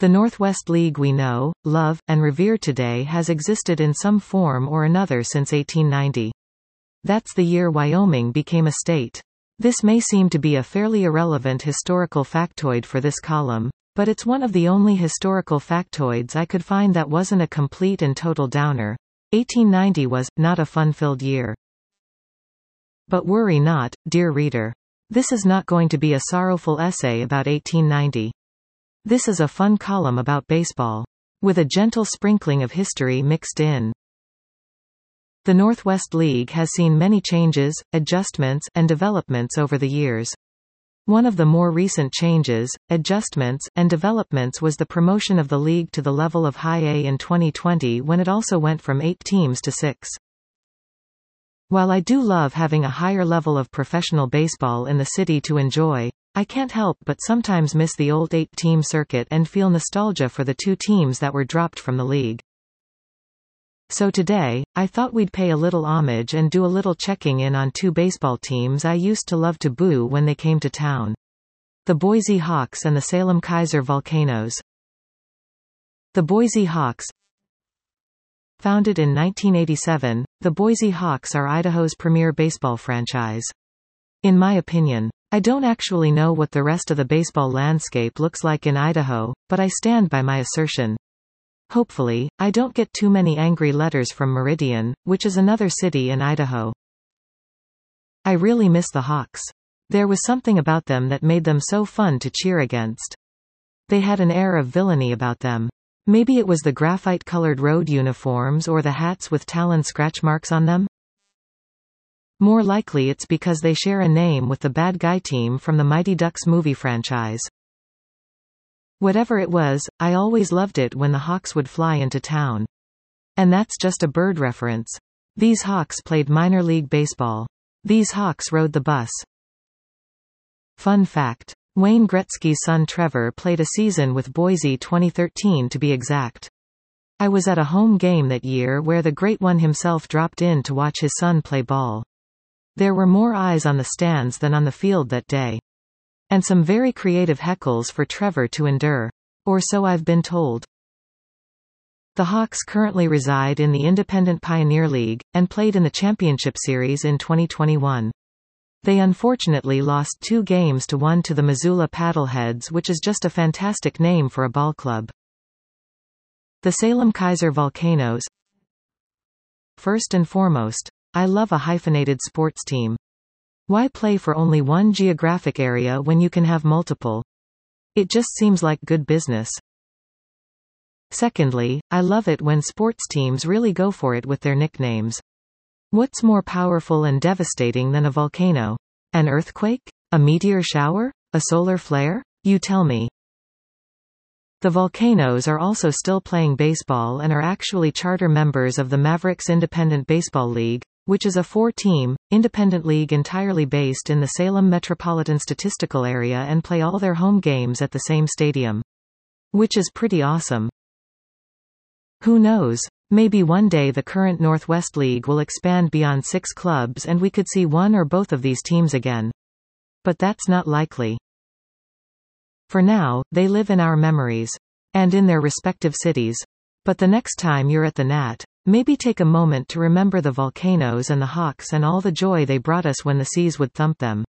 The Northwest League we know, love, and revere today has existed in some form or another since 1890. That's the year Wyoming became a state. This may seem to be a fairly irrelevant historical factoid for this column, but it's one of the only historical factoids I could find that wasn't a complete and total downer. 1890 was not a fun-filled year. But worry not, dear reader. This is not going to be a sorrowful essay about 1890. This is a fun column about baseball, with a gentle sprinkling of history mixed in. The Northwest League has seen many changes, adjustments, and developments over the years. One of the more recent changes, adjustments, and developments was the promotion of the league to the level of High A in 2020 when it also went from 8 teams to 6. While I do love having a higher level of professional baseball in the city to enjoy, I can't help but sometimes miss the old 8-team circuit and feel nostalgia for the 2 teams that were dropped from the league. So today, I thought we'd pay a little homage and do a little checking in on 2 baseball teams I used to love to boo when they came to town. The Boise Hawks and the Salem Keizer Volcanoes. The Boise Hawks. Founded in 1987, the Boise Hawks are Idaho's premier baseball franchise. In my opinion, I don't actually know what the rest of the baseball landscape looks like in Idaho, but I stand by my assertion. Hopefully, I don't get too many angry letters from Meridian, which is another city in Idaho. I really miss the Hawks. There was something about them that made them so fun to cheer against. They had an air of villainy about them. Maybe it was the graphite-colored road uniforms or the hats with Talon scratch marks on them? More likely it's because they share a name with the bad guy team from the Mighty Ducks movie franchise. Whatever it was, I always loved it when the Hawks would fly into town. And that's just a bird reference. These Hawks played minor league baseball. These Hawks rode the bus. Fun fact. Wayne Gretzky's son Trevor played a season with Boise 2013 to be exact. I was at a home game that year where the Great One himself dropped in to watch his son play ball. There were more eyes on the stands than on the field that day. And some very creative heckles for Trevor to endure. Or so I've been told. The Hawks currently reside in the Independent Pioneer League, and played in the Championship Series in 2021. They unfortunately lost 2 games to 1 to the Missoula Paddleheads, which is just a fantastic name for a ball club. The Salem Keizer Volcanoes. First and foremost, I love a hyphenated sports team. Why play for only one geographic area when you can have multiple? It just seems like good business. Secondly, I love it when sports teams really go for it with their nicknames. What's more powerful and devastating than a volcano? An earthquake? A meteor shower? A solar flare? You tell me. The Volcanoes are also still playing baseball and are actually charter members of the Mavericks Independent Baseball League, which is a 4-team, independent league entirely based in the Salem Metropolitan Statistical Area and play all their home games at the same stadium. Which is pretty awesome. Who knows? Maybe one day the current Northwest League will expand beyond 6 clubs and we could see one or both of these teams again. But that's not likely. For now, they live in our memories. And in their respective cities. But the next time you're at the Nat, maybe take a moment to remember the Volcanoes and the Hawks and all the joy they brought us when the seas would thump them.